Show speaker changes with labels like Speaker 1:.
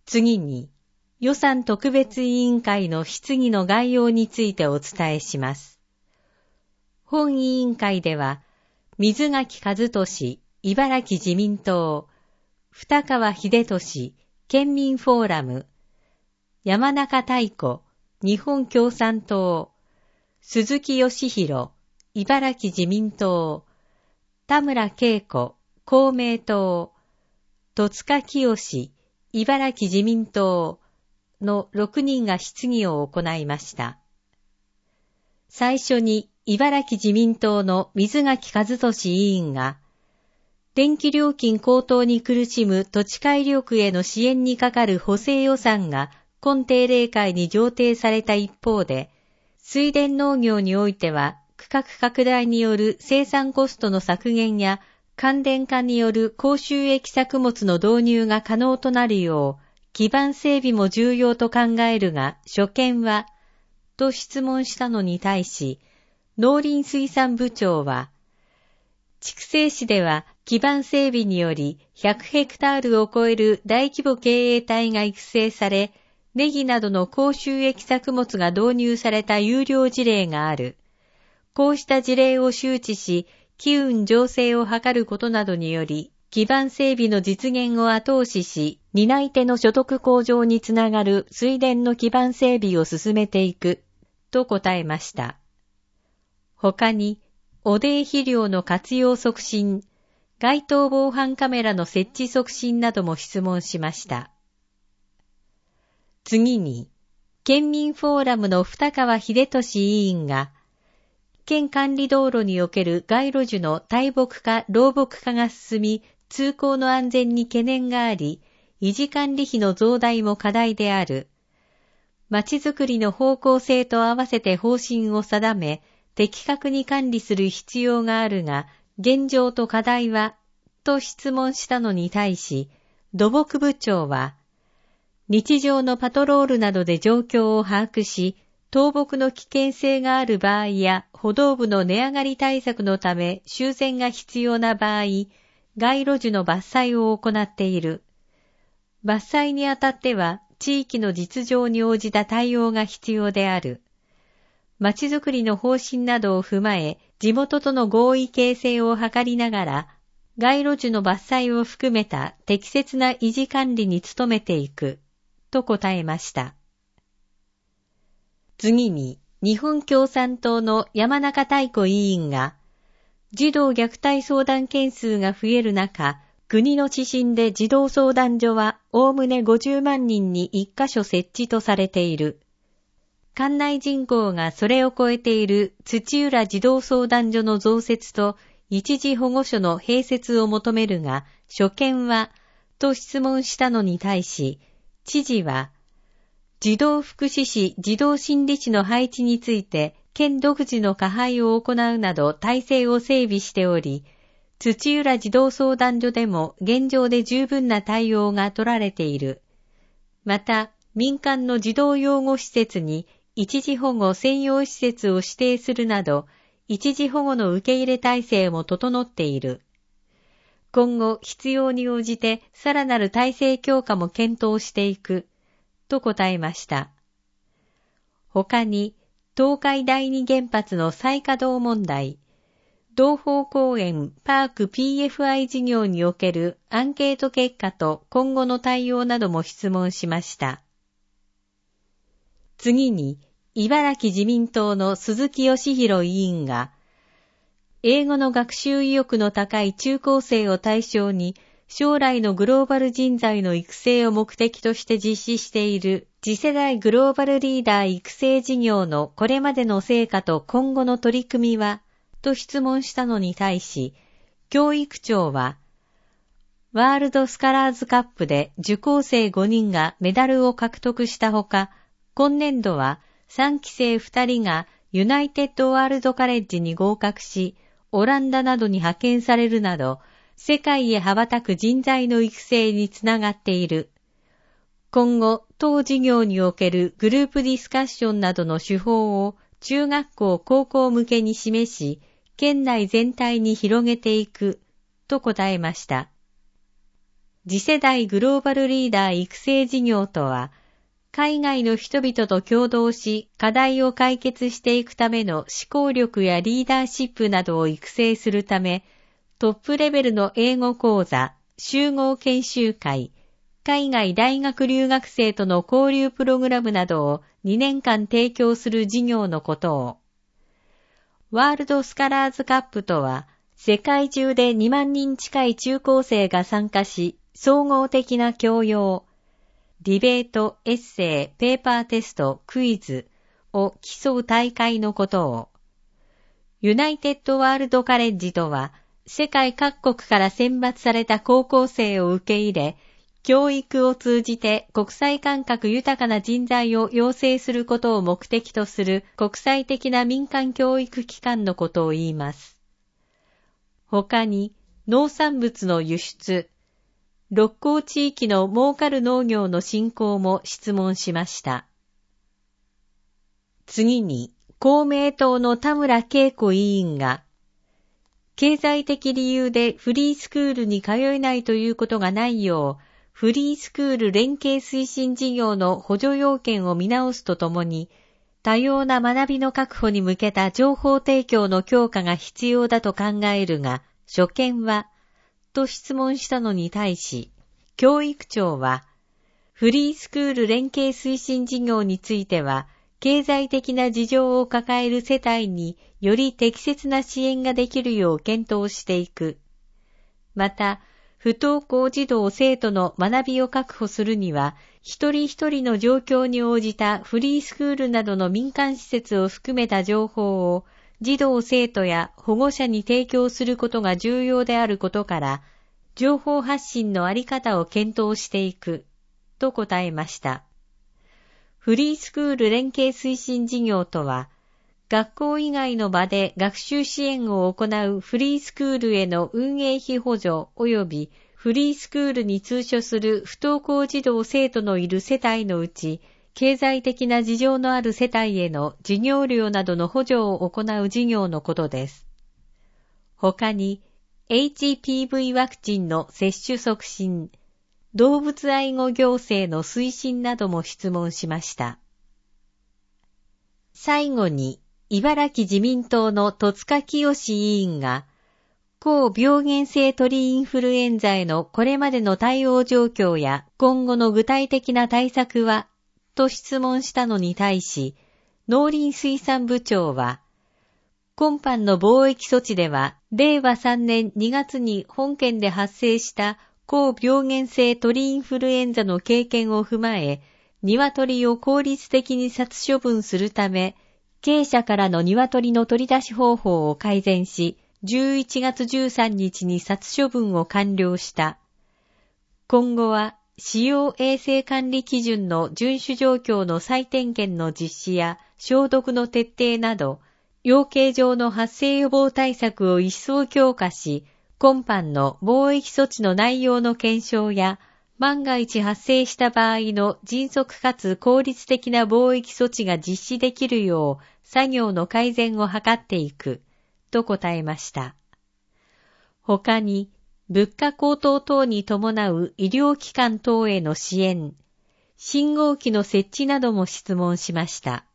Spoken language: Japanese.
Speaker 1: 次に、予算特別委員会の質疑の概要についてお伝えします。本委員会では、水垣和俊、茨城自民党、二川秀俊、県民フォーラム、山中太子、日本共産党、鈴木義弘、茨城自民党、田村恵子、公明党、戸塚清、茨城自民党の6人が質疑を行いました。最初に茨城自民党の水垣和俊委員が、電気料金高騰に苦しむ土地改良区への支援にかかる補正予算が今定例会に上呈された一方で、水田農業においては区画拡大による生産コストの削減や関電化による高収益作物の導入が可能となるよう、基盤整備も重要と考えるが、所見はと質問したのに対し、農林水産部長は、筑西市では基盤整備により100ヘクタールを超える大規模経営体が育成され、ネギなどの高収益作物が導入された優良事例がある。こうした事例を周知し、機運醸成を図ることなどにより、基盤整備の実現を後押しし、担い手の所得向上につながる水田の基盤整備を進めていく、と答えました。他に、汚泥肥料の活用促進、街頭防犯カメラの設置促進なども質問しました。次に、県民フォーラムの二川秀俊委員が、県管理道路における街路樹の大木化、老木化が進み、通行の安全に懸念があり、維持管理費の増大も課題である。まちづくりの方向性と合わせて方針を定め、的確に管理する必要があるが、現状と課題は、と質問したのに対し、土木部長は、日常のパトロールなどで状況を把握し、倒木の危険性がある場合や歩道部の値上がり対策のため修繕が必要な場合、街路樹の伐採を行っている。伐採にあたっては地域の実情に応じた対応が必要である。まちづくりの方針などを踏まえ、地元との合意形成を図りながら、街路樹の伐採を含めた適切な維持管理に努めていく、と答えました。次に、日本共産党の山中太子委員が、児童虐待相談件数が増える中、国の指針で児童相談所はおおむね50万人に1カ所設置とされている。管内人口がそれを超えている土浦児童相談所の増設と一時保護所の併設を求めるが、所見は、と質問したのに対し、知事は、児童福祉士、児童心理士の配置について、県独自の加配を行うなど体制を整備しており、土浦児童相談所でも現状で十分な対応が取られている。また、民間の児童養護施設に一時保護専用施設を指定するなど、一時保護の受け入れ体制も整っている。今後必要に応じてさらなる体制強化も検討していく。と答えました。他に、東海第二原発の再稼働問題、東方公園パーク PFI 事業におけるアンケート結果と今後の対応なども質問しました。次に、茨城自民党の鈴木義弘委員が、英語の学習意欲の高い中高生を対象に、将来のグローバル人材の育成を目的として実施している次世代グローバルリーダー育成事業のこれまでの成果と今後の取り組みは、と質問したのに対し、教育庁は、ワールドスカラーズカップで受講生5人がメダルを獲得したほか、今年度は3期生2人がユナイテッドワールドカレッジに合格し、オランダなどに派遣されるなど、世界へ羽ばたく人材の育成につながっている。今後、当事業におけるグループディスカッションなどの手法を中学校・高校向けに示し、県内全体に広げていく、と答えました。 次世代グローバルリーダー育成事業とは、海外の人々と共同し、課題を解決していくための思考力やリーダーシップなどを育成するため、トップレベルの英語講座、集合研修会、海外大学留学生との交流プログラムなどを2年間提供する事業のことを、ワールドスカラーズカップとは、世界中で2万人近い中高生が参加し、総合的な教養、ディベート、エッセイ、ペーパーテスト、クイズを競う大会のことを、ユナイテッドワールドカレッジとは、世界各国から選抜された高校生を受け入れ、教育を通じて国際感覚豊かな人材を養成することを目的とする国際的な民間教育機関のことを言います。他に、農産物の輸出、六甲地域の儲かる農業の振興も質問しました。次に、公明党の田村恵子委員が、経済的理由でフリースクールに通えないということがないよう、フリースクール連携推進事業の補助要件を見直すとともに、多様な学びの確保に向けた情報提供の強化が必要だと考えるが、所見はと質問したのに対し、教育庁は、フリースクール連携推進事業については、経済的な事情を抱える世帯により適切な支援ができるよう検討していく。また、不登校児童生徒の学びを確保するには、一人一人の状況に応じたフリースクールなどの民間施設を含めた情報を、児童生徒や保護者に提供することが重要であることから、情報発信のあり方を検討していく、と答えました。フリースクール連携推進事業とは、学校以外の場で学習支援を行うフリースクールへの運営費補助及びフリースクールに通所する不登校児童生徒のいる世帯のうち、経済的な事情のある世帯への授業料などの補助を行う事業のことです。他に、HPV ワクチンの接種促進、動物愛護行政の推進なども質問しました。最後に、茨城自民党の戸塚清委員が、高病原性鳥インフルエンザへのこれまでの対応状況や今後の具体的な対策は、と質問したのに対し、農林水産部長は、今般の防疫措置では、令和3年2月に本県で発生した高病原性鳥インフルエンザの経験を踏まえ、鶏を効率的に殺処分するため、鶏舎からの鶏の取り出し方法を改善し、11月13日に殺処分を完了した。今後は、使用衛生管理基準の遵守状況の再点検の実施や消毒の徹底など、養鶏場の発生予防対策を一層強化し、今般の防疫措置の内容の検証や、万が一発生した場合の迅速かつ効率的な防疫措置が実施できるよう、作業の改善を図っていく、と答えました。他に、物価高騰等に伴う医療機関等への支援、信号機の設置なども質問しました。